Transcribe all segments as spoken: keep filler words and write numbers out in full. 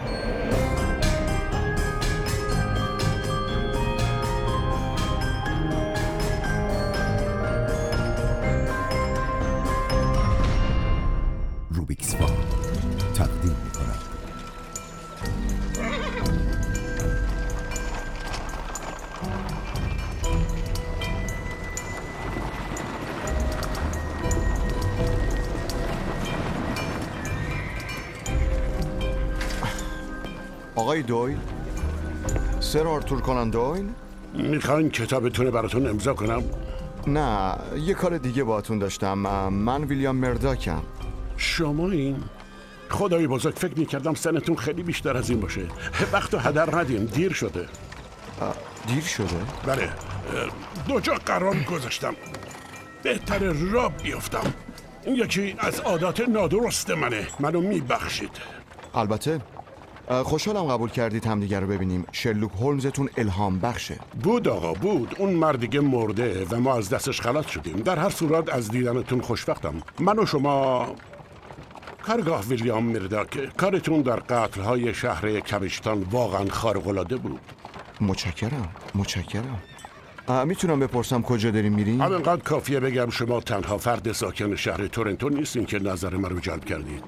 روبیکس فاک تقدیم می‌کند. آقای دویل، سر آرتور کونان دویل، میخواین کتابتون براتون امضا کنم؟ نه، یه کار دیگه باهاتون داشتم. من ویلیام مرداکم. شما این؟ خدای بزرگ، فکر میکردم سنتون خیلی بیشتر از این باشه. وقت رو هدر ندین، دیر شده. دیر شده؟ بله، دو جا قرار گذاشتم. بهتر را بیفتم. این یکی از عادات نادرست منه. منو میبخشید. البته خوشحالم قبول کردید همدیگر رو ببینیم. شرلوک هولمزتون الهام بخشه. بود آقا، بود. اون مردیگه مرده و ما از دستش خلاص شدیم. در هر صورت از دیدنتون خوشوقتم. من و شما کارگاه ویلیام مرداک، کارتون در قتل‌های شهر کبشتان واقعا خارق‌العاده بود. متشکرم متشکرم. میتونم بپرسم کجا داریم میریم؟ همینقدر کافیه بگم شما تنها فرد ساکن شهر تورنتو نیستین که نظر من رو جلب کردید.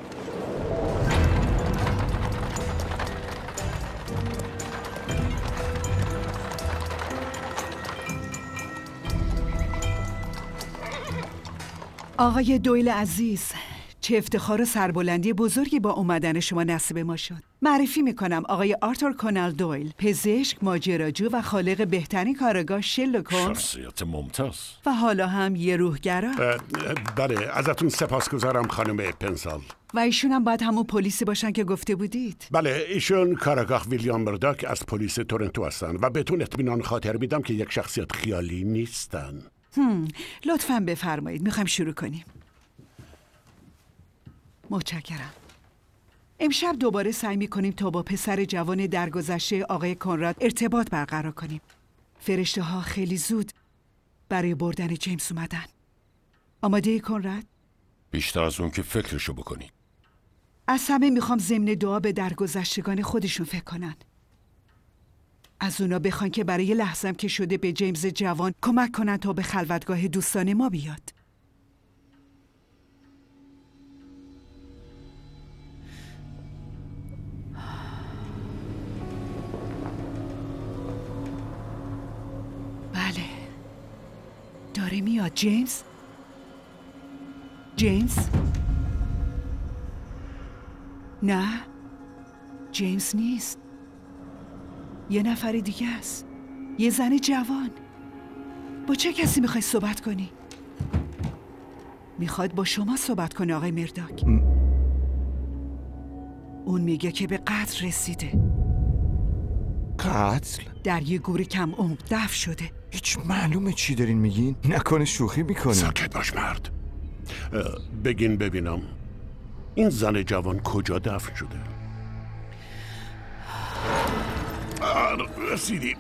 آقای دویل عزیز، چه افتخار و سربلندی بزرگی با اومدن شما نصیب ما شد. معرفی میکنم آقای آرتور کونان دویل، پزشک، ماجراجو و خالق بهترین کارگاه شرلوک هولمز. شخصیت ممتاز. و حالا هم یه روحگرا. بله، ازتون سپاسگزارم خانم پنسال. و ایشون هم باید همون پلیسی باشن که گفته بودید. بله، ایشون کارگاه ویلیام مرداک از پلیس تورنتو هستن و بهتون اطمینان خاطر میدم که یک شخصیت خیالی نیستن. هم. لطفاً بفرمایید، میخوایم شروع کنیم. متشکرم. امشب دوباره سعی میکنیم تا با پسر جوان درگذشته آقای کنراد ارتباط برقرار کنیم. فرشته ها خیلی زود برای بردن جیمز اومدن. آماده ای کنراد؟ بیشتر از اون که فکرشو بکنید. از همه میخوام ضمن دعا به درگذشتگان خودشون فکر کنن. از اونا بخوان که برای لحظه‌ام که شده به جیمز جوان کمک کنن تا به خلوتگاه دوستان ما بیاد. بله، داره میاد. جیمز؟ جیمز؟ نه، جیمز نیست. یه نفر دیگه است. یه زن جوان. با چه کسی میخوای صحبت کنی؟ میخواد با شما صحبت کنه آقای مرداک. م... اون میگه که به قتل رسیده. قتل؟ در یه گور کم عمق دفن شده. هیچ معلومه چی دارین میگین؟ نکنه شوخی میکنه. ساکت باش مرد. بگین ببینم این زن جوان کجا دفن شده؟ رسیدیم.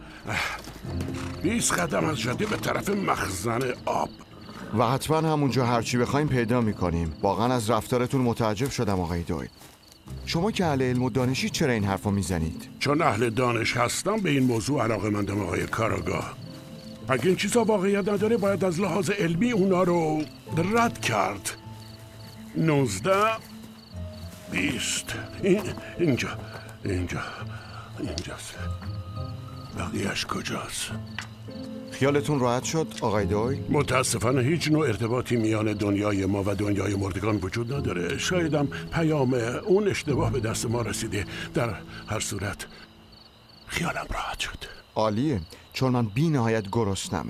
بیست قدم از جاده به طرف مخزن آب. و حتما همونجا هرچی بخوایم پیدا میکنیم. واقعا از رفتارتون متعجب شدم آقای دویل. شما که اهل علم و دانشی چرا این حرفو میزنید؟ چون اهل دانش هستم به این موضوع علاقه‌مندم آقای کاراگاه. اگه این چیزا واقعیت نداره باید از لحاظ علمی اونا رو رد کرد. نوزده بیست این اینجا اینجا اینجاست. بقیهش کجاست؟ خیالتون راحت شد آقای دویل؟ متاسفانه هیچ نوع ارتباطی میان دنیای ما و دنیای مردگان وجود نداره. شایدم پیام اون اشتباه به دست ما رسیده. در هر صورت خیالم راحت شد. عالیه، چون من بی نهایت گرسنمه.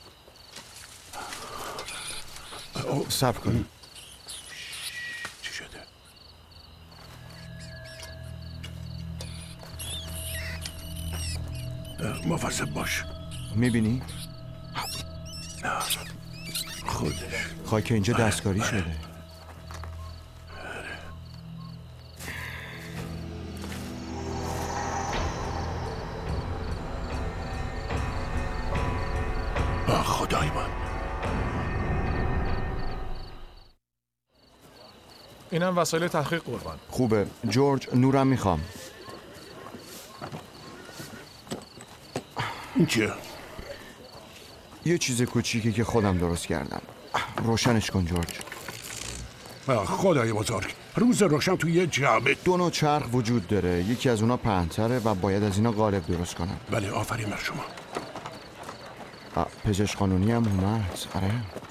صبر کن. چی شده؟ مواظب باش. میبینی؟ خودش خاک اینجا دستکاری شده. آه خدای من. اینم وسایل تحقیق قربان. خوبه. جورج، نورم میخوام. این چیه؟ یه چیز کوچیکی که خودم درست کردم. روشنش کن جورج. آه، خدای بزرگ، روز روشن توی یه جعبه. دو نوع چرخ وجود داره. یکی از اونا پهن‌تره و باید از اینا قالب درست کنم. بله، آفرین بر شما. آه، پزشک قانونی هم اومد. آره.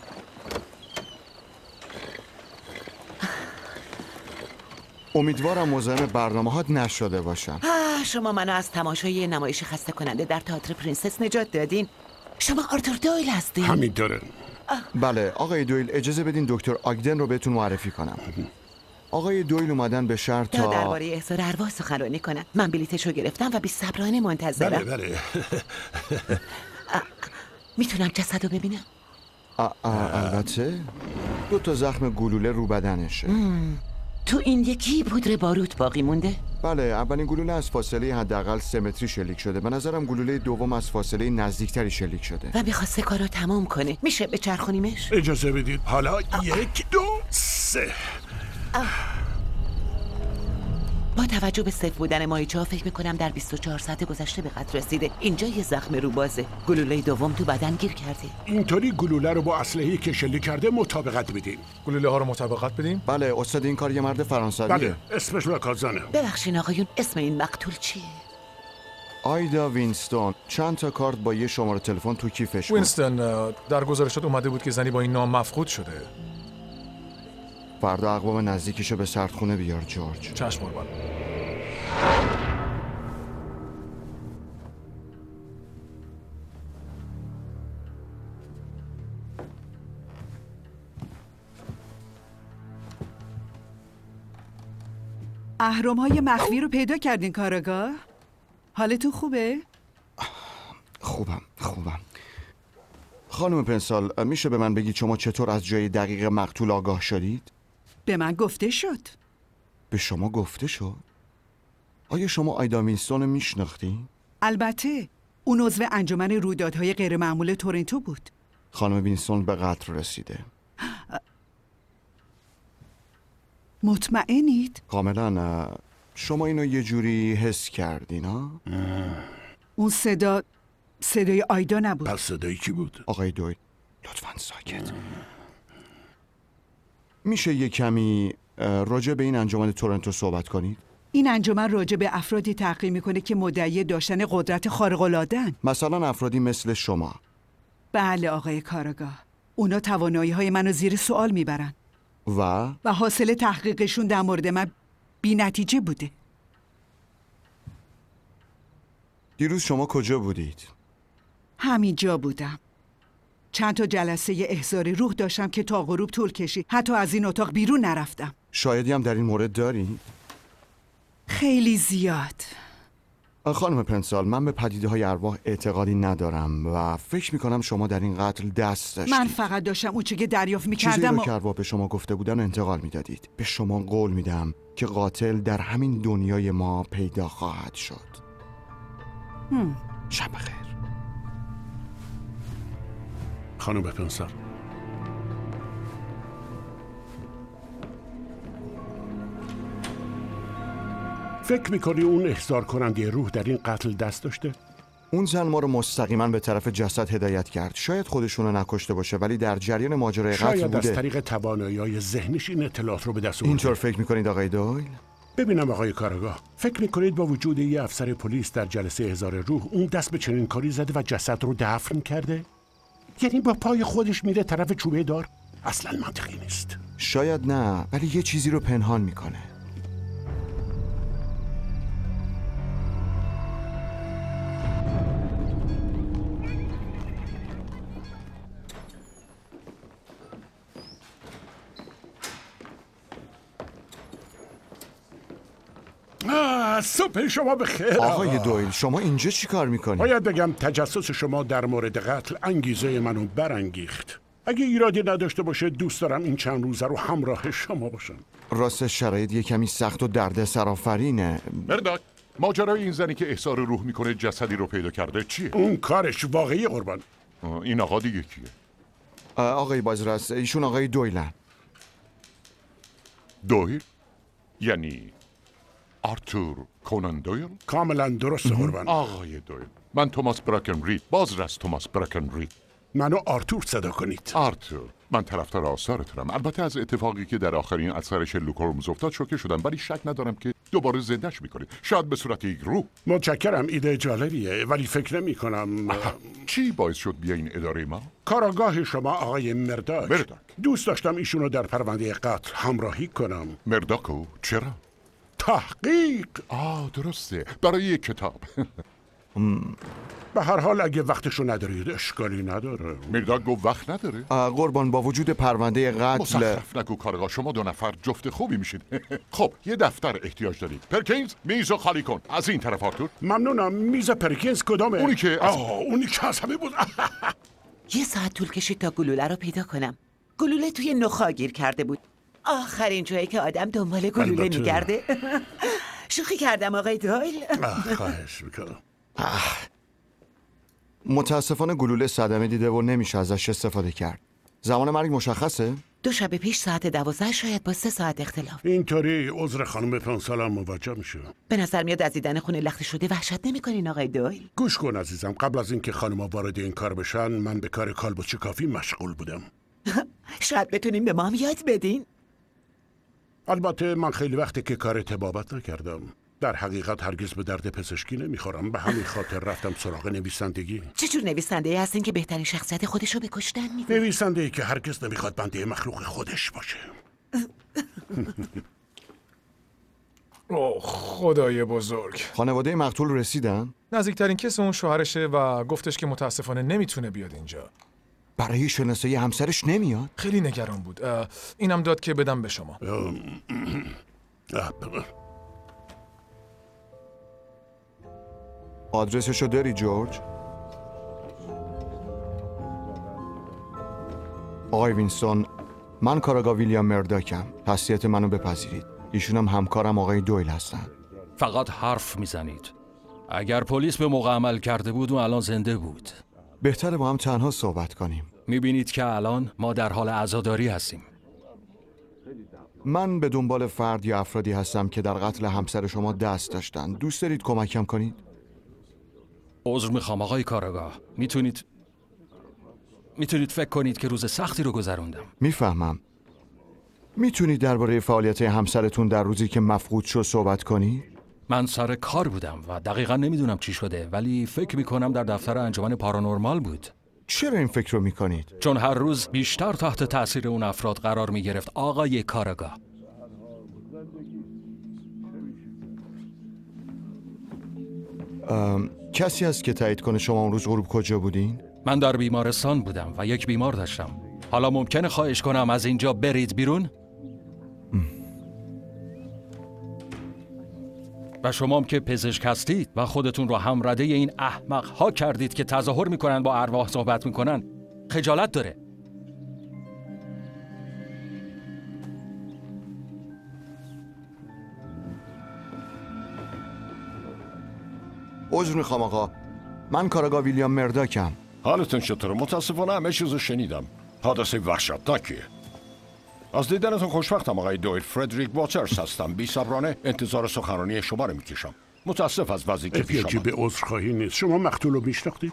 امیدوارم مزاحم برنامه‌هات نشده باشم. آه، شما منو از تماشای نمایش خسته کننده در تئاتر پرنسس نجات دادین. شما آرتور دویل هستین؟ همین داره. بله آقای دویل، اجازه بدین دکتر آگدن رو بهتون معرفی کنم. آقای دویل اومدن به شهر تا تا درباره احضار ارواح سخنرانی کنن. من بلیتشو گرفتم و بی‌صبرانه منتظرم. بله بله. میتونم جسدو ببینم؟ آ- آ- البته دو تا زخم گلوله رو بدنشه. تو این یکی پودر باروت باقی مونده؟ بله، اولین گلوله از فاصله حداقل سه متری شلیک شده. به نظرم گلوله دوم از فاصله نزدیکتری شلیک شده. و میخواسته کارو تمام کنه. میشه بچرخونیمش؟ اجازه بدید حالا یک دو سه. با توجه به صفر بودن ماهیچه‌ها فکر میکنم در بیست و چهار ساعت گذشته به قتل رسیده. اینجا یه زخم رو بازه. گلوله دوم تو بدن گیر کرده. اینطوری گلوله رو با اسلحه‌ای که شلیک کرده مطابقت بدیم. گلوله ها رو مطابقت بدیم. بله استاد، این کار یه مرد فرانسویه. بله، اسمش لکازانه. ببخشین آقایون، اسم این مقتول چیه؟ آیدا وینستون. چند تا کارت با یه شماره تلفن تو کیفش بود. وینستون در گزارشات اومده بود که زنی با این نام مفقود شده. فردا اقوام نزدیکشو به سردخونه بیار جورج. چشم قربان. اهرم‌های مخفی رو پیدا کردین کاراگاه؟ حالتون خوبه؟ خوبم خوبم. خانم پنسال، میشه به من بگید شما چطور از جای دقیق مقتول آگاه شدید؟ به من گفته شد. به شما گفته شد؟ آیا شما آیدا وینستون رو میشناختی؟ البته اون عضو انجمن رویدادهای غیرمعمول تورنتو بود. خانم وینستون به قتل رسیده. مطمئنید؟ کاملا. شما اینو یه جوری حس کردین ها؟ اون صدا صدای آیدا نبود. پس صدایی کی بود؟ آقای دویل لطفاً ساکت. میشه یه کمی راجع به این انجمن تورنتو صحبت کنید؟ این انجمن راجع به افرادی تحقیق میکنه که مدعی داشتن قدرت خارق‌العاده‌اند. مثلا افرادی مثل شما. بله آقای کاراگاه. اونا توانایی‌های منو زیر سوال میبرن. و و حاصل تحقیقشون در مورد من بی نتیجه بوده. دیروز شما کجا بودید؟ همینجا بودم. چند تا جلسه احضار روح داشتم که تا غروب طول کشید. حتی از این اتاق بیرون نرفتم. شاهدی هم در این مورد دارید؟ خیلی زیاد. خانم پنسال، من به پدیده های ارواح اعتقادی ندارم و فکر میکنم شما در این قتل دست داشتید. من فقط داشتم اون چیزی که دریافت چیزی میکردم رو و... که ارواح به شما گفته بودن انتقال میدادید. به شما قول میدم که قاتل در همین دنیای ما پیدا خواهد شد. هم. شب بخیر. خانم پنسال، فکر میکنی اون احضار کننده روح در این قتل دست داشته؟ اون زن ما رو مستقیما به طرف جسد هدایت کرد. شاید خودشون رو نکشته باشه ولی در جریان ماجرای قتل شاید بوده. از طریق توانایی‌های ذهنش این اطلاعات رو به دست آورده. اینطور فکر میکنید آقای دویل؟ ببینم آقای کاراگاه، فکر میکنید با وجود یه افسر پلیس در جلسه احضار روح اون دست به چنین کاری زده و جسد رو دفن کرده؟ یعنی با پای خودش میره طرف چوبه دار؟ اصلا منطقی نیست. شاید نه، ولی یه چیزی رو پنهان میکنه. آه، صبح شما بخیر. آقای دویل، شما اینجا چی کار میکنید؟ باید بگم تجسس شما در مورد قتل انگیزه منو برانگیخت. اگه ایرادی نداشته باشه دوست دارم این چند روزه رو همراه شما باشم. راست شرایط یه کمی سخت و درد سرآفرینه. مرداک، ماجرای این زنی که احضار روح میکنه جسدی رو پیدا کرده چیه؟ اون کارش واقعی قربان. این آقا دیگه کیه؟ آقای بازرس، ایشون آقای دویلن. دویل؟ یعنی آرتور کونان دویل؟ کاملا درسته قربان. آقای دویل، من توماس براکن رید، بازرس توماس براکن رید. منو آرتور صدا کنید. آرتور، من طرفدار آثارتونم. البته از اتفاقی که در آخرین اثر شرلوک هولمز افتاد شوکه شدم، ولی شک ندارم که دوباره زندهش میکنید، شاید به صورت یک روح. متشکرم، ایده جالبیه، ولی فکر نمی کنم. چی باعث شد بیاین اداره ما؟ کاراگاه شما آقای مرداک. مرداک. دوست داشتم ایشونو در پرونده قتل همراهی کنم. مرداکو؟ چرا؟ تحقیق. آه درسته، برای یک کتاب. به هر حال اگه وقتشو ندارید اشکالی نداره. مرداک گفت وقت نداره؟ اه، قربان، با وجود پرونده قتل مزخرف نگو کارگاه، شما دو نفر جفت خوبی میشید. خب یه دفتر احتیاج دارید. پرکینز میزو خالی کن. از این طرف آرتور. ممنونم. میز پرکینز کدامه؟ اونی که از... آه اونی که از همه بود. یه ساعت طول کشید تا گلوله رو پیدا کنم. گلوله توی نخا گیر کرده بود. آخرین جایی که آدم دنبال گلوله البته. میگرده. شوخی کردم آقای دویل. خواهش میکنم. متاسفانه گلوله صدمه دیده و نمیشه ازش استفاده کرد. زمان مرگ مشخصه؟ دو شب پیش ساعت دوازده، شاید با سه ساعت اختلاف. اینطوری عذر خانم پنسالم موجه میشه. به نظر میاد از دیدن خونه لخته شده وحشت نمی‌کنین آقای دویل. گوش کن عزیزم، قبل از اینکه خانم‌ها وارد این کار بشن من به کار کالبوچه کافی مشغول بودم. شاید بتونین به ما هم یاد بدین. البته من خیلی وقته که کار طبابت نکردم. در حقیقت هرگز به درد پزشکی نمیخورم، به همین خاطر رفتم سراغ نویسندگی. چه جور نویسنده هستین که بهترین شخصیت خودش رو به کشتن میده؟ نویسنده‌ای که هرگز نمیخواد بنده مخلوق خودش باشه. اوه خدای بزرگ. خانواده مقتول رسیدن؟ نزدیکترین کس اون شوهرشه و گفتش که متاسفانه نمیتونه بیاد اینجا. برای شناسایی همسرش نمیاد؟ خیلی نگران بود. اه، اینم داد که بدم به شما. آدرسشو داری جورج؟ آقای وینستون، من کاراگاه ویلیام مرداکم. تسلیت منو بپذیرید. ایشونم همکارم آقای دویل هستن. فقط حرف میزنید. اگر پلیس به موقع عمل کرده بود و الان زنده بود. بهتره با هم تنها صحبت کنیم. میبینید که الان ما در حال عزاداری هستیم. من به دنبال فرد یا افرادی هستم که در قتل همسر شما دست داشتن. دوست دارید کمکم کنید؟ عذر میخوام آقای کاراگاه. میتونید میتونید فکر کنید که روز سختی رو گذروندم. میفهمم. میتونید درباره فعالیت همسرتون در روزی که مفقود شد صحبت کنید؟ من سر کار بودم و دقیقا نمیدونم چی شده، ولی فکر میکنم در دفتر انجمن پارانورمال بود. چرا این فکر رو میکنید؟ چون هر روز بیشتر تحت تاثیر اون افراد قرار میگرفت آقای کاراگاه. کسی هست که تایید کنه شما اون روز غروب کجا بودین؟ من در بیمارستان بودم و یک بیمار داشتم. حالا ممکنه خواهش کنم از اینجا برید بیرون؟ و شما هم که پزشک هستید و خودتون رو همرده این احمق ها کردید که تظاهر میکنن با ارواح صحبت میکنن، خجالت داره. عذر میخوام آقا، من کاراگاه ویلیام مرداکم. حالتون چطوره؟ متاسفانه همه چیزو شنیدم. حادثه وحشتناکیه. از دیدنتون خوشبختم آقای دویل. فردریک واترز هستم. بی صبرانه انتظار سخنرانی شما رو میکشم. متاسف از وضعی که پیش احتیاجی آمد. به عذرخواهی نیست. شما مقتول رو میشناختید؟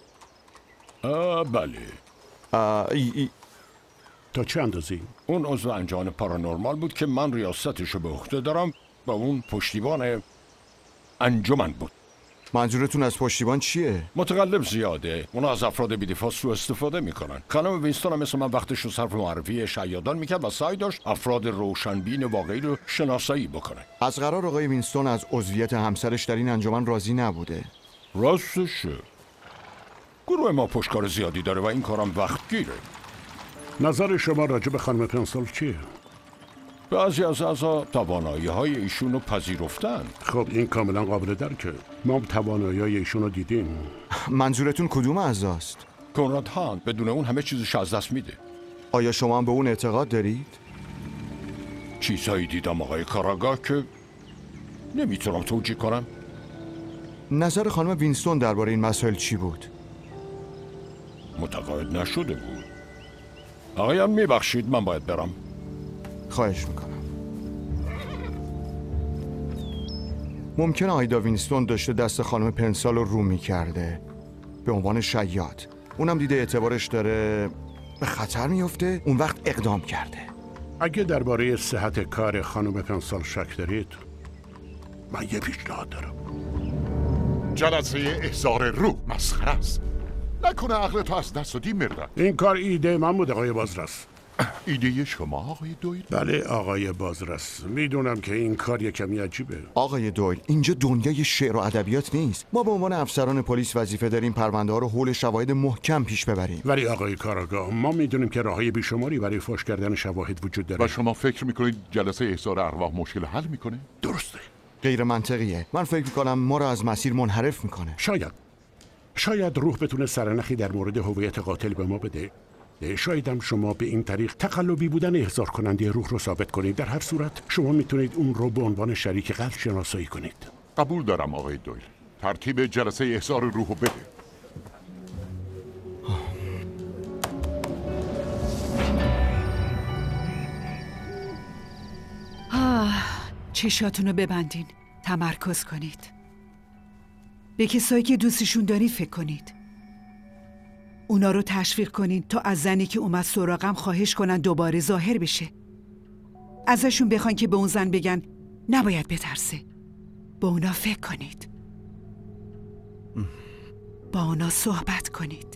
بله. اه، ای ای. تا چه اندازی؟ اون عضو انجمن پارانورمال بود که من ریاستش رو به عهده دارم و اون پشتیبان انجمن بود. منظورتون از پشتیبان چیه؟ متقلب زیاده. اونا از افراد بی‌دفاع سوء استفاده میکنن. خانم وینستون هم مثل من وقتش رو صرف معرفی شیادان میکرد و سعی داشت افراد روشنبین واقعی رو شناسایی بکنه. از قرار آقای وینستون از عضویت همسرش در این انجمن راضی نبوده. راستشه. گروه ما پشتکار زیادی داره و این کارم وقت گیره. نظر شما راجع به خانم پنسال چیه؟ بعضی از اعضا توانایی های ایشون رو پذیرفتن. خب این کاملا قابل درکه. ما توانایی های ایشون رو دیدیم. منظورتون کدوم اعضاست؟ کنراد هان بدون اون همه چیزش از دست میده. آیا شما هم به اون اعتقاد دارید؟ چیزهایی دیدم آقای کاراگاه که نمیتونم توجیه کنم. نظر خانم وینستون درباره این مسائل چی بود؟ متقاعد نشده بود. آقایان میبخشید من باید برم. خواهش میکنم. ممکنه آیدا وینستون داشته دست خانم پنسال رو رو میکرده به عنوان شیاد. اونم دیده اعتبارش داره به خطر میفته، اون وقت اقدام کرده. اگه درباره صحت کار خانم پنسال شک دارید، من یه پیشنهاد دارم. جلسه احضار روح مسخره است. نکنه عقل تو از دست دادی مردن. این کار ایده من بود آقای بازرس. ایده شما آقای دویل؟ بله آقای بازرس، میدونم که این کار یه کمی عجیبه. آقای دویل، اینجا دنیای شعر و ادبیات نیست. ما به عنوان افسران پلیس وظیفه داریم پرونده ها رو حول شواهد محکم پیش ببریم. ولی آقای کاراگاه، ما میدونیم که راههای بیشماری برای فاش کردن شواهد وجود داره. و شما فکر میکنید جلسه احضار ارواح مشکل حل میکنه؟ درسته. غیر منطقیه. من فکر میکنم ما رو از مسیر منحرف میکنه. شاید شاید روح بتونه سرنخی در مورد هویت قاتل به ما بده. شایدم شما به این طریق تقلبی بودن احضار کننده روح رو ثابت کنید. در هر صورت شما میتونید اون رو به عنوان شریک قتل شناسایی کنید. قبول دارم آقای دویل. ترتیب جلسه احضار روح رو بده. آه، چشاتونو ببندین، تمرکز کنید. به کسایی که دوستشون داری فکر کنید. اونا رو تشویق کنین تا از زنی که اومد سراغم خواهش کنن دوباره ظاهر بشه. ازشون بخواین که به اون زن بگن نباید بترسه. با اونا فکر کنید. با اونا صحبت کنید.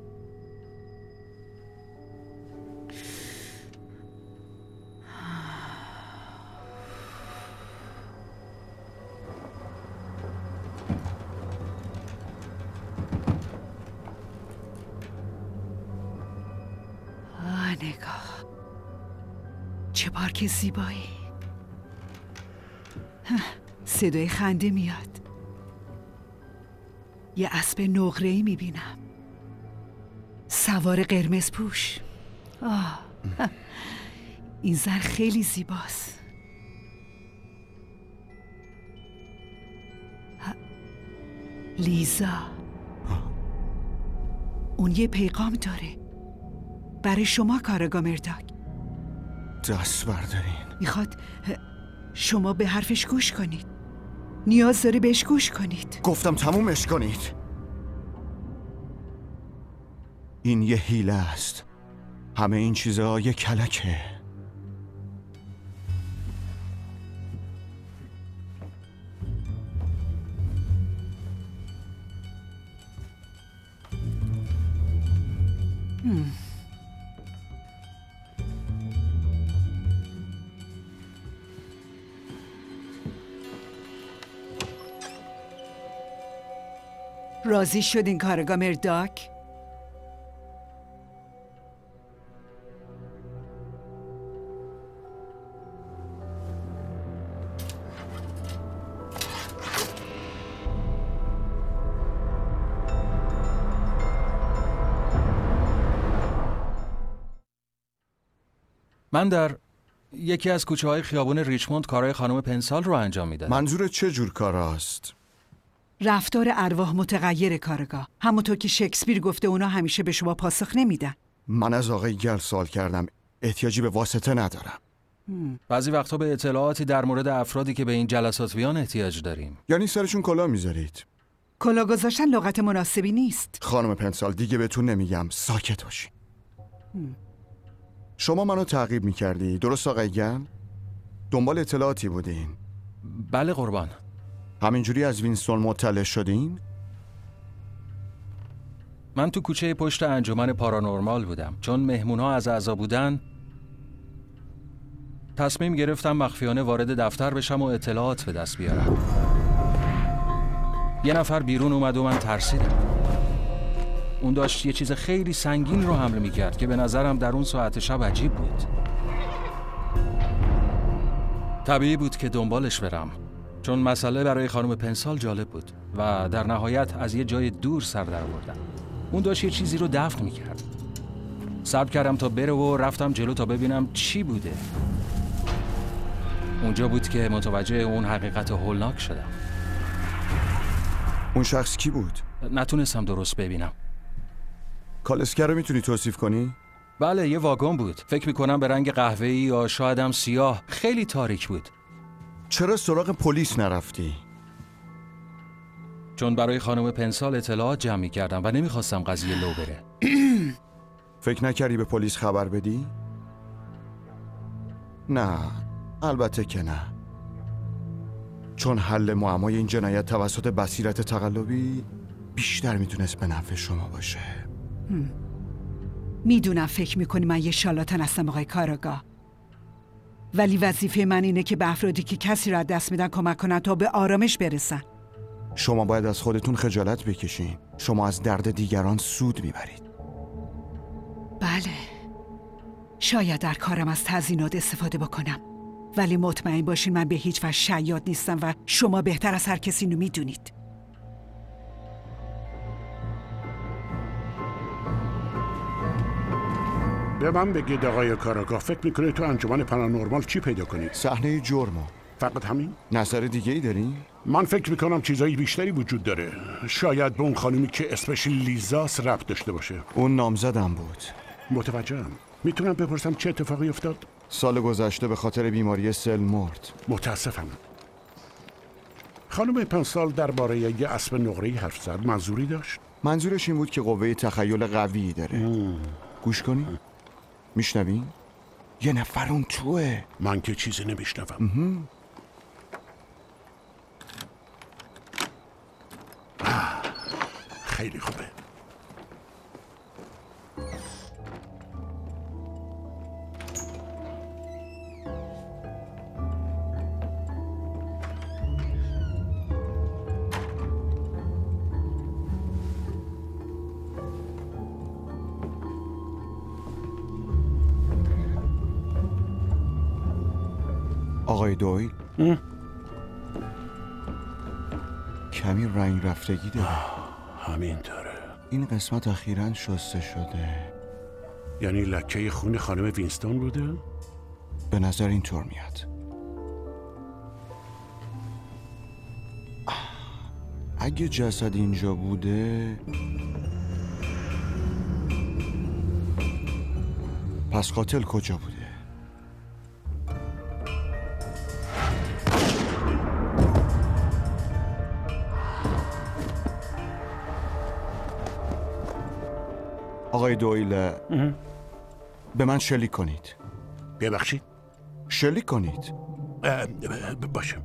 نگاه، چه پارک زیبایی. صدای خنده میاد. یه اسب نقره‌ای میبینم، سوار قرمز پوش. آه. این زن خیلی زیباست. لیزا، اون یه پیغام داره برای شما کاراگاه مرداک. دست بردارین. میخواد شما به حرفش گوش کنید. نیاز داره بهش گوش کنید. گفتم تمومش کنید. این یه حیله است. همه این چیزها یه کلکه. هم. راضی شدین کارگاه مرداک؟ من در یکی از کوچه های خیابون ریچموند کارهای خانم پنسال رو انجام میدم. منظور چه جور کاراست؟ رفتار ارواح متغیر کارگاه. همونطور که شکسپیر گفته اونا همیشه به شما پاسخ نمیدن. من از آقای گل سوال کردم. احتیاجی به واسطه ندارم. بعضی وقتا به اطلاعاتی در مورد افرادی که به این جلسات بیان احتیاج داریم. یعنی سرشون کلاه میذارید؟ کلاه گذاشتن لغت مناسبی نیست. خانم پنسال دیگه بهتون نمیگم، ساکت باشین. شما منو تعقیب میکردی، درست آقای گل؟ دنبال اطلاعاتی بودین؟ بله قربان. همینجوری از وینستون مطلع شدین؟ من تو کوچه پشت انجمن پارانورمال بودم. چون مهمونها از اعضا بودن تصمیم گرفتم مخفیانه وارد دفتر بشم و اطلاعات به دست بیارم. یه نفر بیرون اومد و من ترسیدم. اون داشت یه چیز خیلی سنگین رو حمل میکرد که به نظرم در اون ساعت شب عجیب بود. طبیعی بود که دنبالش برم، چون مسئله برای خانم پنسال جالب بود و در نهایت از یه جای دور سر در آوردم. اون داشت یه چیزی رو دفن میکرد. صبر کردم تا بره و رفتم جلو تا ببینم چی بوده. اونجا بود که متوجه اون حقیقت هولناک شدم. اون شخص کی بود؟ نتونستم درست ببینم. کالسکر رو میتونی توصیف کنی؟ بله، یه واگن بود. فکر میکنم به رنگ قهوه‌ای یا شاید هم سیاه. خیلی تاریک بود. چرا سراغ پلیس نرفتی؟ چون برای خانم پنسال اطلاعات جمع می‌کردم و نمیخواستم قضیه لو بره. فکر نکردی به پلیس خبر بدی؟ نه، البته که نه. چون حل معمای این جنایت توسط بصیرت تقلبی بیشتر میتونست به نفع شما باشه. میدونم فکر میکنی من یه شالاتان هستم آقای کاراگاه، ولی وظیفه من اینه که به افرادی که کسی را دست میدن کمک کنن تا به آرامش برسن. شما باید از خودتون خجالت بکشین. شما از درد دیگران سود میبرید. بله، شاید در کارم از تزیینات استفاده بکنم، ولی مطمئن باشین من به هیچ وجه شیاد نیستم و شما بهتر از هر کسی اینو میدونید. به من بگید آقای کاراگاه، فکر میکنه تو انجمن پارانورمال چی پیدا کنید؟ صحنه جرمو. فقط همین؟ نظر دیگه ای داری؟ من فکر میکنم چیزایی بیشتری وجود داره. شاید به اون خانومی که اسمش لیزاس ربط داشته باشه. اون نامزدم بود. متوجهم. میتونم بپرسم چه اتفاقی افتاد؟ سال گذشته به خاطر بیماری سل مرد. متاسفم. خانم پنسال درباره یه اسب نقره‌ای حرف زد. منظوری داشت؟ منظورش این بود که قوه تخیل قوی داره. مم. گوش کنی؟ میشنوی؟ یه نفر اون توه. من که چیزی نمیشنوم. خیلی خوبه. آقای دویل کمی رنگ رفتگی داره. همینطوره. این قسمت اخیراً شسته شده. یعنی لکه خون خانم وینستون بوده؟ به نظر اینطور میاد. اگه جسد اینجا بوده پس قاتل کجا بوده؟ آقای دویل به من شلیک کنید. ببخشید؟ شلیک کنید. باشه.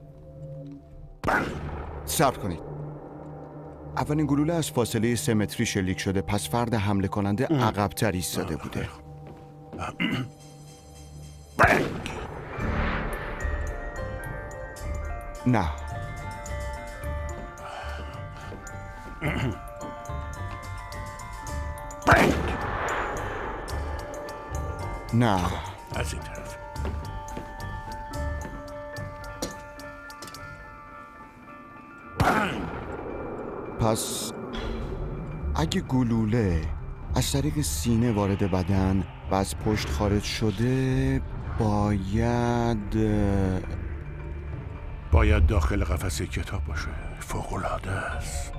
صبر کنید. اولین گلوله از فاصله سه متری شلیک شده، پس فرد حمله کننده عقب‌تر ایستاده بوده. نه. نه. از این طرف. پس اگه گلوله از طریق سینه وارد بدن و از پشت خارج شده، باید باید داخل قفسه کتاب باشه. فوق‌العاده است.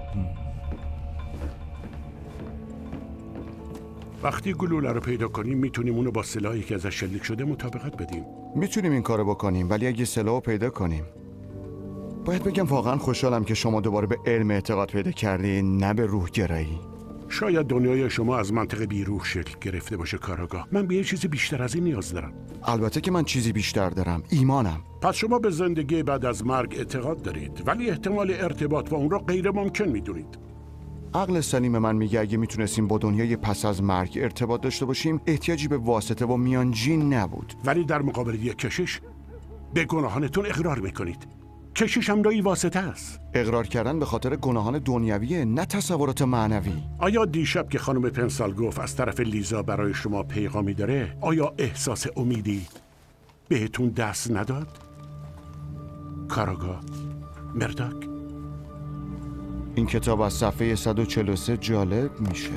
وقتی گلوله رو پیدا کنیم میتونیم اونو با سلاحی که ازش شلیک شده مطابقت بدیم. میتونیم این کارو بکنیم، ولی اگه سلاحو پیدا کنیم، باید بگم واقعا خوشحالم که شما دوباره به علم اعتقاد پیدا کردین، نه به روح گرایی. شاید دنیای شما از منطق بیروح شکل گرفته باشه کاراگاه. من به یه چیزی بیشتر از این نیاز دارم. البته که من چیزی بیشتر دارم، ایمانم. پس شما به زندگی بعد از مرگ اعتقاد دارید، ولی احتمال ارتباط با اون را غیر ممکن میدونید. عقل سلیم من میگه اگه میتونستیم با دنیای پس از مرگ ارتباط داشته باشیم، احتیاجی به واسطه و میانجین نبود. ولی در مقابل یک کشش به گناهانتون اقرار میکنید. کشش هم نوعی واسطه است. اقرار کردن به خاطر گناهان دنیویه، نه تصورات معنوی. آیا دیشب که خانم پنسال گفت از طرف لیزا برای شما پیغامی داره، آیا احساس امیدی بهتون دست نداد؟ کاراگاه مرداک؟ این کتاب از صفحه صد و چهل و سه جالب میشه.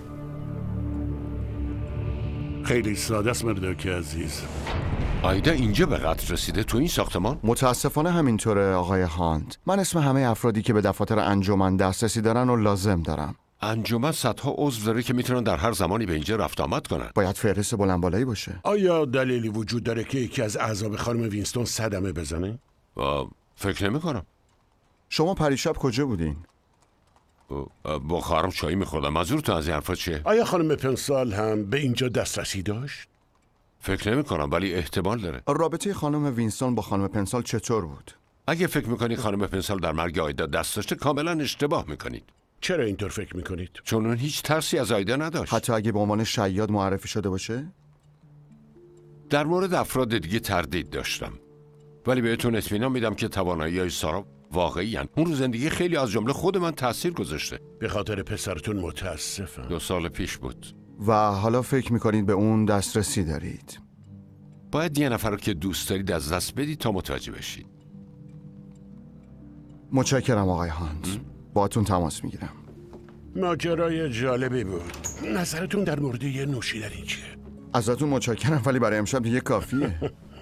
خیلی ساده است مرداک عزیز. آیدا اینجا به قتل رسیده تو این ساختمان؟ متاسفانه همینطوره آقای هانت. من اسم همه افرادی که به دفاتر انجمن دسترسی دارن و لازم دارم. انجمن صدها عضو داره که میتونن در هر زمانی به اینجا رفت آمد کنن. باید فهرست بلند بالایی باشه. آیا دلیلی وجود داره که یکی از اعضای خانم وینستون صدمه بزنه؟ و فکر نمی کنم. شما پریشب کجا بودین؟ با خواهرم چایی میخوردم. منظورتون از این حرفا چیه؟ آیا خانم پنسال هم به اینجا دسترسی داشت؟ فکر نمی کنم، ولی احتمال داره. رابطه خانم وینستون با خانم پنسال چطور بود؟ اگه فکر میکنید خانم پنسال در مرگ آیدا دست داشته کاملا اشتباه میکنید. چرا اینطور فکر میکنید؟ چون اون هیچ ترسی از آیدا نداشت. حتی اگه به عنوان شیاد معرفی شده باشه؟ در مورد افراد دیگه تردید داشتم، ولی بهتون اطمینان میدم که توانایی‌های سارا واقعی هن. اون رو زندگی خیلی از جمله خود من تاثیر گذاشته. به خاطر پسرتون متاسفم. دو سال پیش بود. و حالا فکر میکنید به اون دسترسی دارید؟ باید یه نفر رو که دوست دارید از دست بدید تا متوجه بشید. متشکرم آقای هانت. باهاتون تماس میگیرم. ماجرای جالبی بود. نظرتون در مورد یه نوشیدنی چیه؟ ازتون متشکرم ولی برای امشب دیگه کافیه.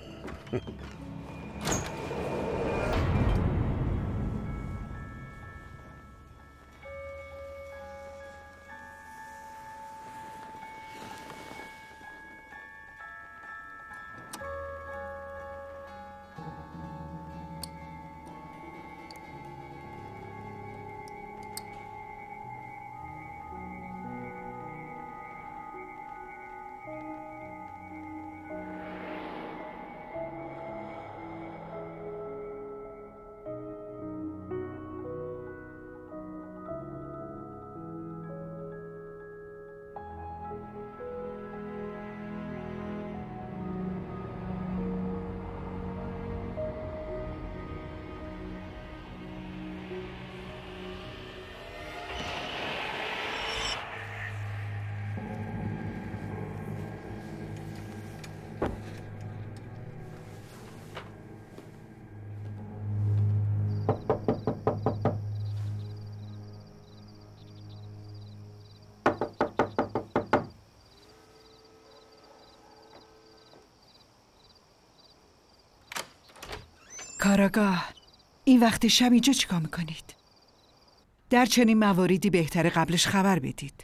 کاراگاه، این وقت شب اینجا چیکار میکنید؟ در چنین مواردی بهتره قبلش خبر بدید.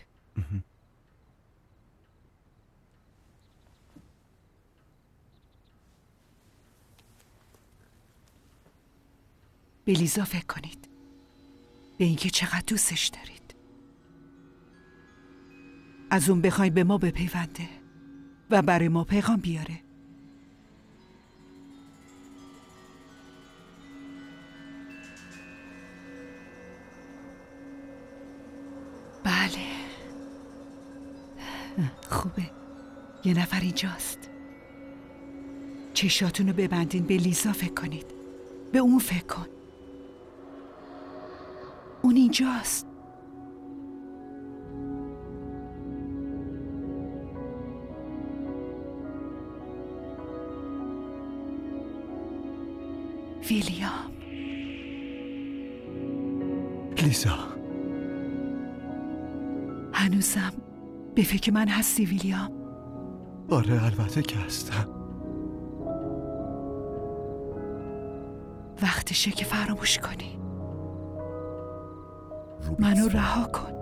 به لیزا فکر کنید، به اینکه چقدر دوستش دارید. از اون بخواید به ما بپیونده و برای ما پیغام بیاره. بله، خوبه. یه نفر اینجاست. چشاتونو ببندین، به لیزا فکر کنید. به اون فکر کن. اون اینجاست. ویلیام. لیزا، هنوزم به فکر من هستی ویلیام؟ آره البته که هستم. وقتشه که فراموش کنی. منو رها کن.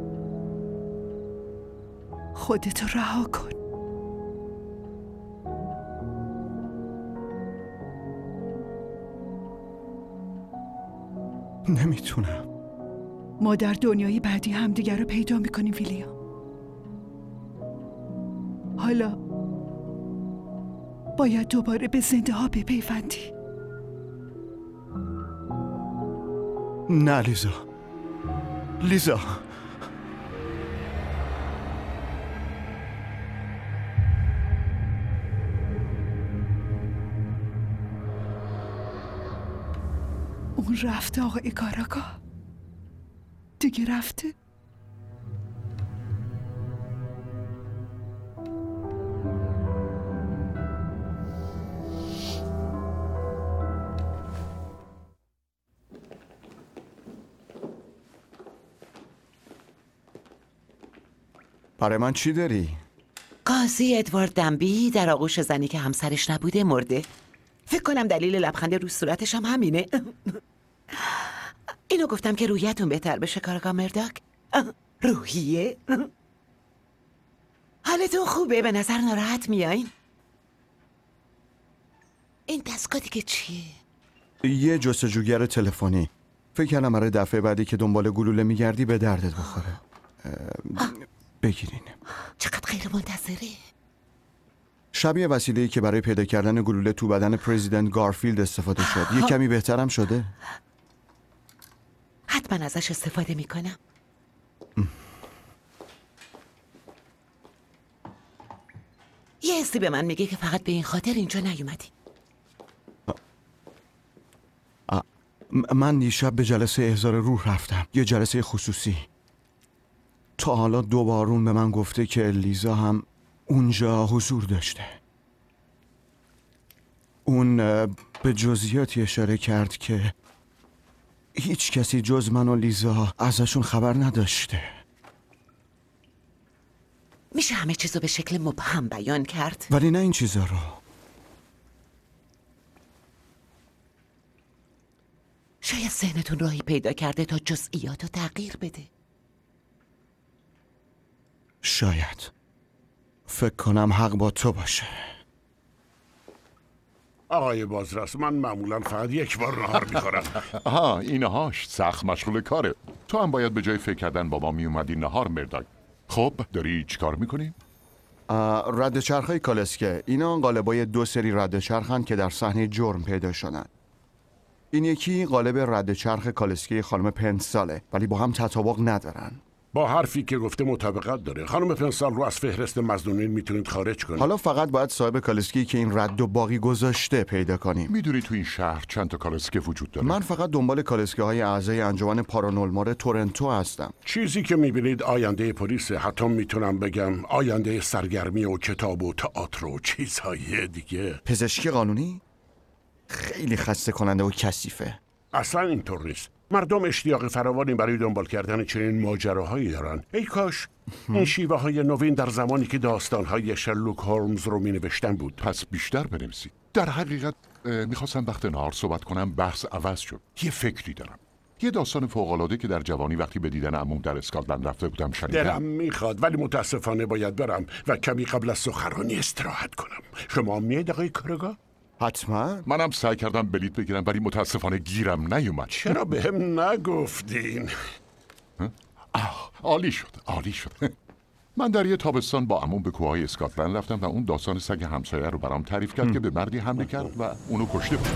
خودتو رها کن. نمیتونم. ما در دنیای بعدی همدیگر رو پیدا میکنیم ویلیام. حالا باید دوباره به زنده ها بپیوندی. نه لیزا، لیزا. اون رفته آقای کاراگاه. دیگه رفته. برای من چی داری؟ قاضی ادوارد دنبی در آغوش زنی که همسرش نبوده مرده. فکر کنم دلیل لبخند رو صورتش هم همینه. اینو گفتم که روحیتون بهتر بشه کاراگاه مرداک. روحیه؟ حالتون خوبه؟ به نظر ناراحت میایین. این دستگاه دیگه چیه؟ یه جستجوگر تلفنی. فکر کردم برای دفعه بعدی که دنبال گلوله میگردی به دردت بخوره. بگیرین. چقدر غیر منتظره. شبیه وسیله‌ای که برای پیدا کردن گلوله تو بدن پرزیدنت گارفیلد استفاده شد. یه کمی بهترم شده؟ حتما ازش استفاده میکنم. یه حسی به من میگه که فقط به این خاطر اینجا نیومدی. من دیشب به جلسه احضار روح رفتم. یه جلسه خصوصی. تا حالا دو بارون به من گفته که لیزا هم اونجا حضور داشته. اون به جزئیاتی اشاره کرد که هیچ کسی جز من و لیزا ازشون خبر نداشته. میشه همه چیزو به شکل مبهم بیان کرد؟ ولی نه این چیزا رو. شاید ذهنتون راهی پیدا کرده تا جزئیاتو تغییر بده. شاید. فکر کنم حق با تو باشه. آقای بازرس، من معمولا فقط یک بار نهار میخورم. آها، اینهاش سخت مشغول کاره. تو هم باید به جای فکر کردن با ما میومدی نهار مرداگ. خب داری چی کار میکنی؟ رد چرخای کالسکه. اینا قالبای دو سری رد چرخن که در صحنه جرم پیدا شدن. این یکی قالب رد چرخ کالسکه خانم پنساله، ولی با هم تطابق ندارن. با حرفی که گفته مطابقت داره. خانم پنسال رو از فهرست مظنونین میتونید خارج کنید. حالا فقط باید صاحب کالسکی که این رد و باقی گذاشته پیدا کنیم. میدونی تو این شهر چند تا کالسکه وجود داره؟ من فقط دنبال کالسکه های اعضای انجمن پارانورمال تورنتو هستم. چیزی که میبینید آینده پلیسه. حتی میتونم بگم آینده سرگرمی و کتاب و تئاتر و چیزهای دیگه. پزشکی قانونی؟ خیلی خسته کننده و کثیفه. اصلا اینطور نیست. مردم اشتیاق فراوانی برای دنبال کردن چنین ماجراهایی دارن. ای کاش این شیوه های نوین در زمانی که داستانهای شرلوک هولمز رو می نوشتن بود. پس بیشتر بنویسید. در حقیقت میخواستم وقت نهار صحبت کنم، بحث عوض شد. یه فکری دارم. یه داستان فوق‌العاده که در جوانی وقتی به دیدن عموم در اسکاتلند رفته بودم شنیدم. دلم میخواد ولی متاسفانه باید برم و کمی قبل از سخنرانی استراحت کنم. شما میاید آقای کارگاه؟ حتما. منم سعی کردم بلیط بگیرم ولی متاسفانه گیرم نیومد. چرا به هم نگفتین؟ آه، عالی شد عالی شد. من در یه تابستان با عموم به کوههای اسکاتلند رفتم و اون داستان سگ همسایه رو برام تعریف کرد که به مردی حمله کرد و اونو کشته بود.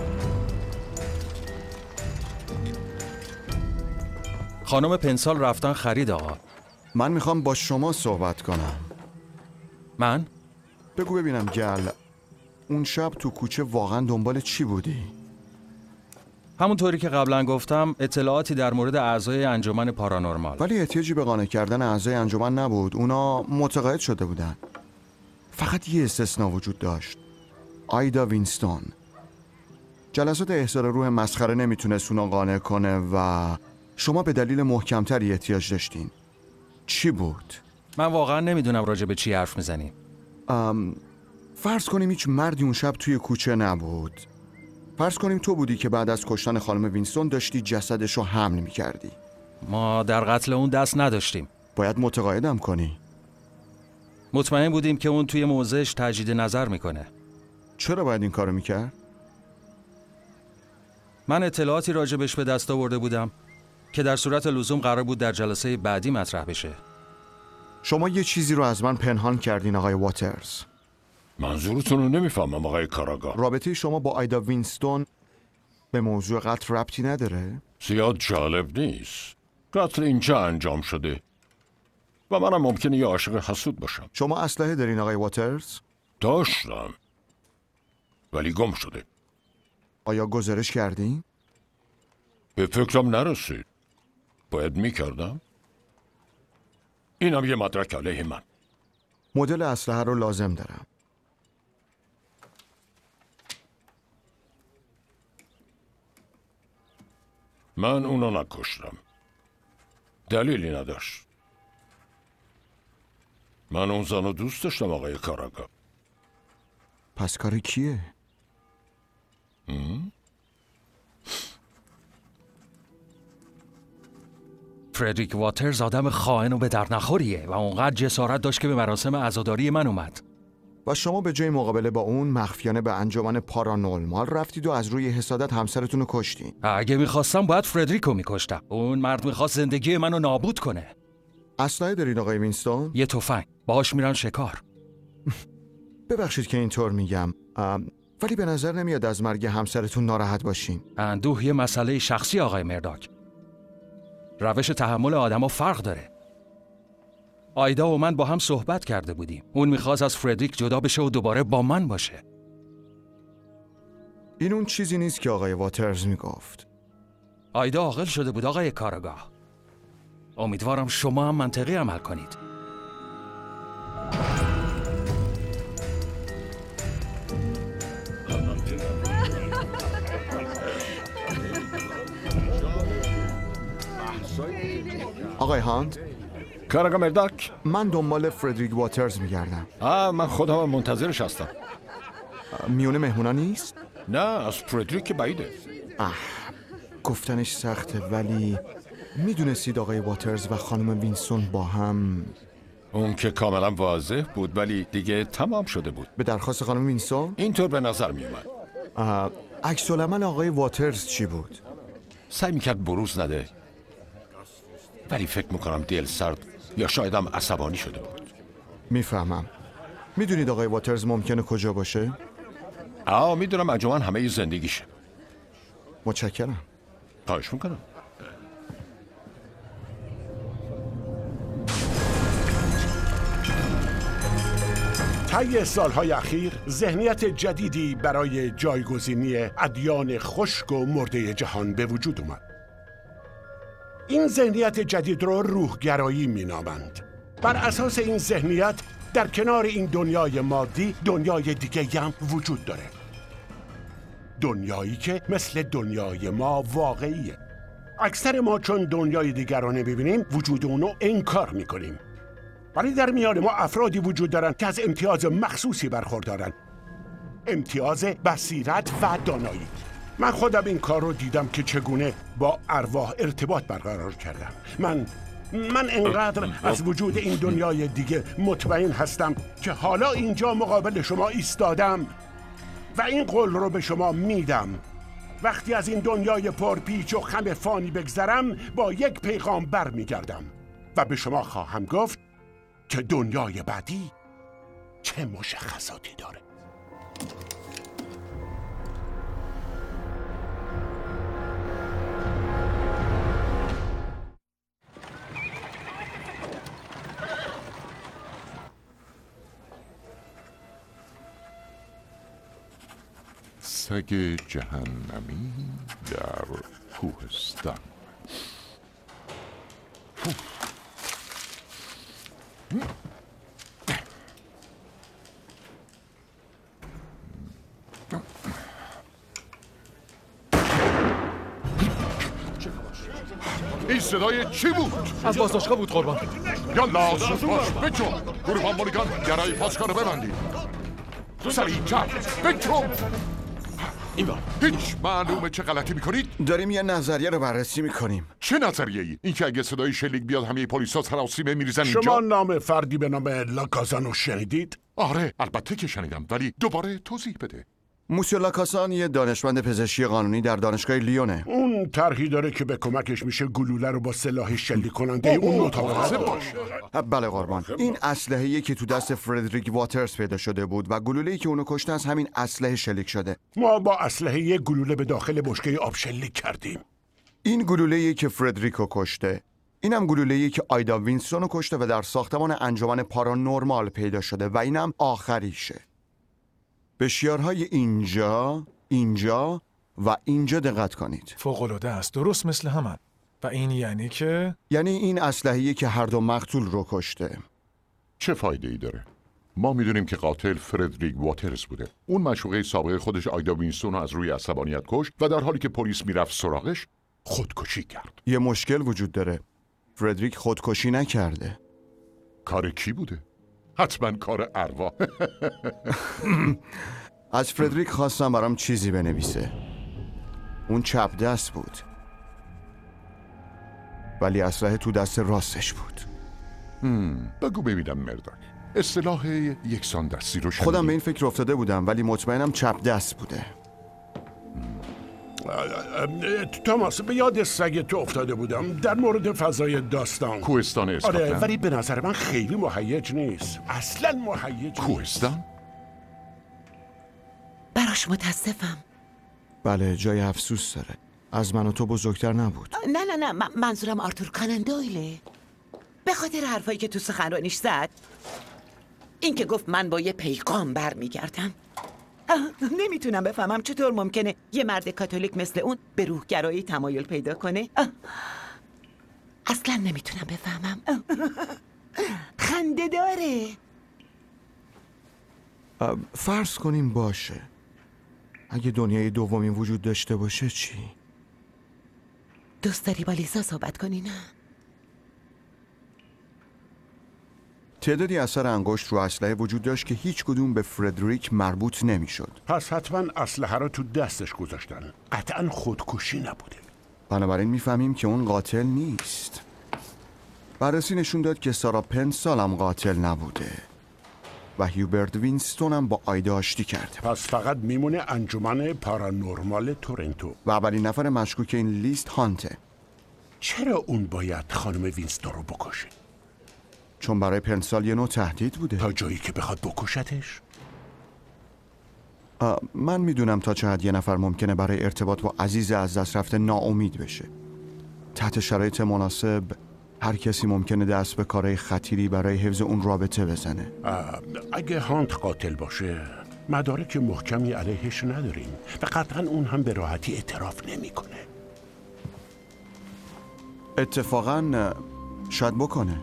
خانم پنسال رفتن خرید آقا. من میخوام با شما صحبت کنم. من؟ بگو ببینم گل، اون شب تو کوچه واقعا دنبال چی بودی؟ همونطوری که قبلا گفتم اطلاعاتی در مورد اعضای انجمن پارانورمال. ولی احتیاجی به قانع کردن اعضای انجمن نبود. اونا متقاعد شده بودن. فقط یه استثناء وجود داشت. آیدا وینستون. جلسات احضار روح مسخره نمیتونست اونا قانع کنه و شما به دلیل محکمتری احتیاج داشتین. چی بود؟ من واقعا نمیدونم راجع به چی حرف میزنی. ام فرض کنیم هیچ مردی اون شب توی کوچه نبود. فرض کنیم تو بودی که بعد از کشتن خانم وینستون داشتی جسدش رو حمل میکردی. ما در قتل اون دست نداشتیم. باید متقاعدم کنی. مطمئن بودیم که اون توی موضعش تجدید نظر میکنه. چرا باید این کارو میکرد؟ من اطلاعاتی راجبش به دست آورده بودم که در صورت لزوم قرار بود در جلسه بعدی مطرح بشه. شما یه چیزی رو از من پنهان کردین آقای واترز. منظورتون رو نمیفهمم آقای کاراگاه. رابطه شما با آیدا وینستون به موضوع قتل ربطی نداره؟ زیاد جالب نیست. قتل اینجا انجام شده و منم ممکنه یه عاشق حسود باشم. شما اسلحه دارین آقای واترز؟ داشتم ولی گم شده. آیا گزارش کردین؟ به فکرم نرسید. باید میکردم. اینم یه مدرک علیه من. مدل اسلحه رو لازم دارم. من اونو نکشتم. دلیلی نداشت. من اون زنو دوست داشتم آقای کاراگاه. پس کار کیه؟ فردریک واترز آدم خائن و به در نخوریه و اونقدر جسارت داشت که به مراسم عزاداری من اومد. و شما به جای مقابله با اون مخفیانه به انجمن پارانورمال رفتید و از روی حسادت همسرتون رو کشتین. اگه میخواستم باید فردریکو میکشتم. اون مرد میخواست زندگی منو نابود کنه. اسلحه دارین آقای وینستون؟ یه تفنگ. باهاش میرن شکار. ببخشید که اینطور میگم، ولی به نظر نمیاد از مرگ همسرتون ناراحت باشین. اندوه یه مسئله شخصی آقای مرداک. روش تحمل آدم‌ها فرق داره. آیدا و من با هم صحبت کرده بودیم. اون میخواست از فردریک جدا بشه و دوباره با من باشه. این اون چیزی نیست که آقای واترز میگفت. آیدا عاقل شده بود آقای کاراگاه. امیدوارم شما هم منطقی عمل کنید. آقای هانت، کاراگاه مرداک، من دنبال فردریک واترز میگردم. آه من خودم منتظرش هستم. میونه مهمونا نیست؟ نه، از فردریک که بعیده. اه گفتنش سخته، ولی میدونستید آقای واترز و خانم وینستون با هم؟ اون که کاملا واضح بود، ولی دیگه تمام شده بود. به درخواست خانم وینستون؟ اینطور به نظر میومد. عکس العمل آقای واترز چی بود؟ سعی میکرد بروز نده، ولی فکر میکنم دل سرد یا شاید هم عصبانی شده بود. میفهمم. میدونید آقای واترز ممکنه کجا باشه؟ آه میدونم، انجمن همه زندگیشه. متشکرم. خواهش میکنم. طی سالهای اخیر ذهنیت جدیدی برای جایگزینی ادیان خشک و مرده جهان به وجود اومد. این ذهنیت جدید رو روحگرایی مینامند. بر اساس این ذهنیت در کنار این دنیای مادی دنیای دیگه هم وجود داره. دنیایی که مثل دنیای ما واقعیه. اکثر ما چون دنیای دیگر رو نمیبینیم وجود اونو انکار میکنیم. ولی در میان ما افرادی وجود دارن که از امتیاز مخصوصی برخوردارن. امتیاز بصیرت و دانایی. من خودم این کار رو دیدم که چگونه با ارواح ارتباط برقرار کردم. من من انقدر از وجود این دنیای دیگه مطمئن هستم که حالا اینجا مقابل شما ایستادم و این قول رو به شما میدم. وقتی از این دنیای پرپیچ و خم فانی بگذرم با یک پیغام برمیگردم و به شما خواهم گفت که دنیای بعدی چه مشخصاتی داره. سگ جهنمی در کوهستان. این صدای چی بود؟ از بازداشتگاه بود قربان. یالا زود باش بچون. گروه مولیگان گرای پاسکار رو ببندید. سریع‌تر بچون. هیچ معلومه چه غلطی میکنید؟ داریم یه نظریه رو بررسی میکنیم. چه نظریه ای؟ این که اگه صدای شلیک بیاد همه پلیسا سراسیمه میریزن اینجا؟ شما نام فردی به نام لاکازانو شنیدید؟ آره البته که شنیدم، ولی دوباره توضیح بده. موسیو لاکاسان یه دانشمند پزشکی قانونی در دانشگاه لیونه. اون طرحی داره که به کمکش میشه گلوله رو با سلاح شلیک کننده اون اتاق باشه. بله قربان. این اسلحه‌ای که تو دست فردریک واترز پیدا شده بود و گلوله‌ای که اونو کشته از همین اسلحه شلیک شده. ما با اسلحه گلوله به داخل بشکه آب شلیک کردیم. این گلوله‌ای که فردریکو کشته. اینم گلوله‌ای که آیدا وینستون رو کشته و در ساختمان انجمن پارانورمال پیدا شده و اینم آخریشه. به شیارهای اینجا، اینجا و اینجا دقت کنید. فوق‌العاده است، درست مثل همان. و این یعنی که؟ یعنی این اسلحه‌ای که هر دو مقتول رو کشته. چه فایده ای داره؟ ما میدونیم که قاتل فردریک واترز بوده. اون معشوقه سابقه خودش آیدا وینستون رو از روی عصبانیت کشت و در حالی که پلیس میرفت سراغش خودکشی کرد. یه مشکل وجود داره. فردریک خودکشی نکرده. کار کی بوده؟ حتما کار ارواح. از فردریک خواستم برام چیزی بنویسه. اون چپ دست بود، ولی اسلحه تو دست راستش بود. بگو ببینم مرداک، اصطلاح یکسان دستی رو شنیدی؟ خودم به این فکر افتاده بودم ولی مطمئنم چپ دست بوده. توماس، به یاد سگ تو افتاده بودم در مورد فضای داستان. کوهستان اسکاتلند. آره، ولی به نظر من خیلی مهیج نیست. اصلا مهیج نیست. کوهستان؟ براش متاسفم. بله، جای افسوس داره. از من و تو بزرگتر نبود. نه نه نه، من- منظورم آرتور کانان دویله. به خاطر حرفایی که تو سخنرانیش زد، این که گفت من با یه پیغام برمیگردم. نمیتونم بفهمم چطور ممکنه یه مرد کاتولیک مثل اون به روحگرایی تمایل پیدا کنه. اه. اصلا نمیتونم بفهمم. خنده داره. اه، فرض کنیم باشه. اگه دنیای دومی وجود داشته باشه چی؟ دوست داری با لیزا صحبت کنی؟ نه؟ تعدادی اثر انگشت رو اسلحه وجود داشت که هیچ کدوم به فردریک مربوط نمیشد. پس حتما اسلحه رو تو دستش گذاشتن. قطعا خودکشی نبوده. بنابراین میفهمیم که اون قاتل نیست. بررسی نشون داد که سارا پنسال هم قاتل نبوده و هیوبرت وینستون هم با آیدا آشتی کرده. پس فقط میمونه انجمن پارانورمال تورنتو. و اولین نفر مشکوک این لیست هانته. چرا اون باید خانم وینستون رو بکشه؟ چون برای پنسال یه نوع تهدید بوده. تا جایی که بخواد بکشتش؟ آه، من میدونم تا چه حد یه نفر ممکنه برای ارتباط با عزیز از دست رفته ناامید بشه. تحت شرایط مناسب هر کسی ممکنه دست به کارهای خطیری برای حفظ اون رابطه بزنه. اگه هانت قاتل باشه مدارک محکمی علیهش نداریم و قطعا اون هم به راحتی اعتراف نمیکنه. اتفاقا شاید بکنه.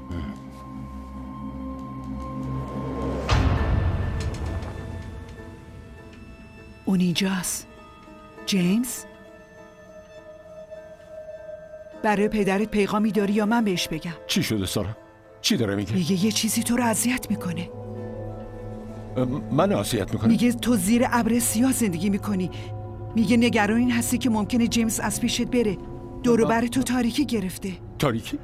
اون اینجاست. جیمز؟ برای پدرت پیغامی داری یا من بهش بگم؟ چی شده سارا؟ چی داره میگه؟ میگه یه چیزی تو رو اذیت میکنه. من اذیت میکنه؟ میگه تو زیر ابر سیاه زندگی میکنی. میگه نگران این هستی که ممکنه جیمز از پیشت بره. دور و بر تو تاریکی گرفته. تاریکی؟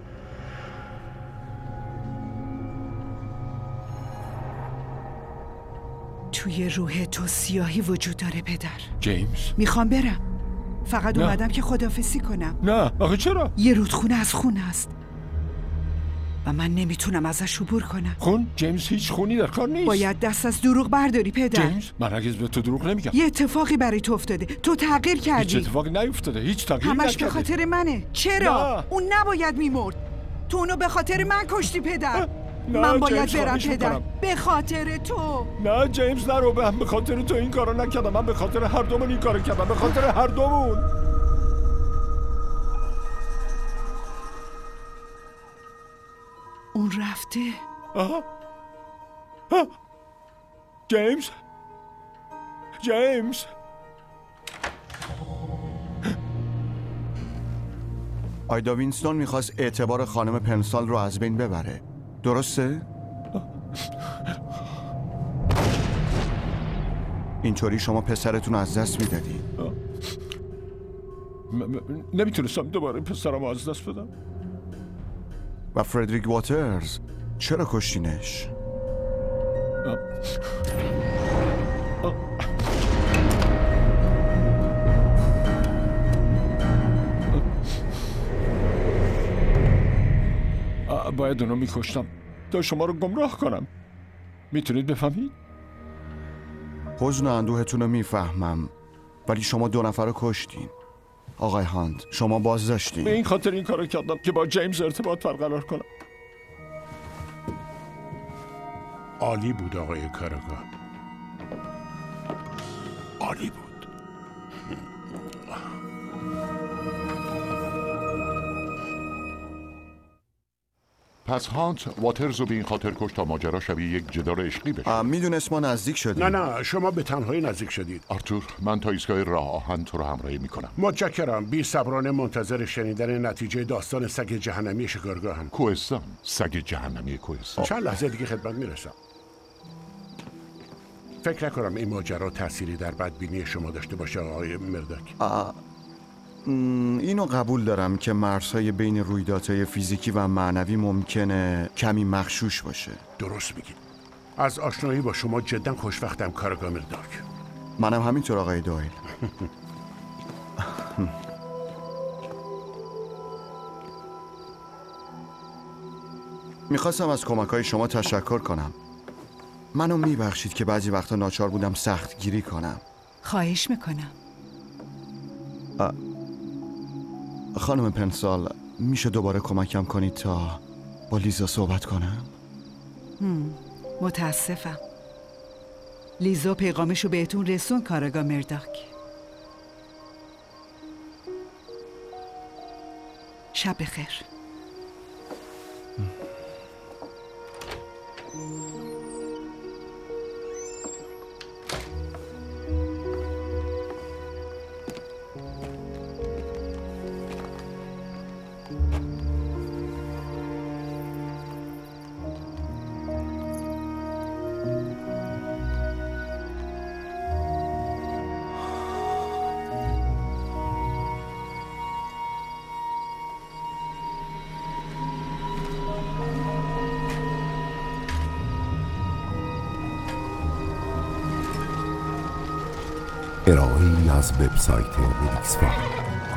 توی روح تو سیاهی وجود داره پدر. جیمز؟ میخوام برم. فقط نه. اومدم که خداحافظی کنم. نه، آخه چرا؟ یه رودخونه از خون هست و من نمیتونم ازش عبور کنم. خون؟ جیمز هیچ خونی در کار نیست. باید دست از دروغ برداری پدر. جیمز، من هرگز به تو دروغ نمیگم. یه اتفاقی برای تو افتاده. تو تغییر کردی. هیچ اتفاقی نیفتاده. هیچ تغییری همش نکرده. به خاطر منه. چرا؟ نه. اون نباید میمرد. تو اونو به خاطر من کشتی پدر. نه، من باید جیمز، برم خواهش پدر. میکنم. به خاطر تو. نه جیمز، نرو. من به خاطر تو این کارو نکردم. من به خاطر هر دومون این کارو کردم. به خاطر هر دومون. اون رفته. آها. آه. جیمز. جیمز. آیدا وینستون میخواست اعتبار خانم پنسال رو از بین ببره. درسته؟ اینطوری شما پسرتون رو از دست میدادی. نمیتونستم دوباره پسرم رو از دست بدم. و فردریک واترز چرا کشتینش؟ باید اونو میکشتم تا شما رو گمراه کنم. میتونید بفهمید؟ حزن و اندوهتون رو میفهمم ولی شما دو نفر رو کشتین. آقای هاند، شما بازداشتین. به این خاطر این کارو کردم که با جیمز ارتباط برقرار کنم. عالی بود آقای کاراگاه. عالی بود. پس هانت واترز رو به این خاطر کشت تا ماجرا شبیه یک جدال عشقی بشه. میدونست ما نزدیک شدیم. نه نه، شما به تنهایی نزدیک شدید. آرتور، من تا ایستگاه راه آهن تو رو همراهی میکنم. متشکرم. بی صبرانه منتظر شنیدن نتیجه داستان سگ جهنمی شکارگاهم. کوهستان، سگ جهنمی کوهستان. چند لحظه دیگه خدمت میرسم. فکر نکنم این ماجرا تأثیری در بدبینی شما داشته باشه آقای مرداک. اینو قبول دارم که مرزهای بین رویدادهای فیزیکی و معنوی ممکنه کمی مغشوش باشه. درست میگید. از آشنایی با شما جدا خوشوقتم کاراگاه مرداک. منم همینطور آقای دویل. میخواستم از کمک‌های شما تشکر کنم. منو میبخشید که بعضی وقتا ناچار بودم سخت گیری کنم. خواهش میکنم. خانم پنسال، میشه دوباره کمکم کنید تا با لیزا صحبت کنم؟ متاسفم. لیزا پیغامشو بهتون رسون کاراگاه مرداک. شب بخیر. ارائه‌ای از وبسایت روبیکس فام.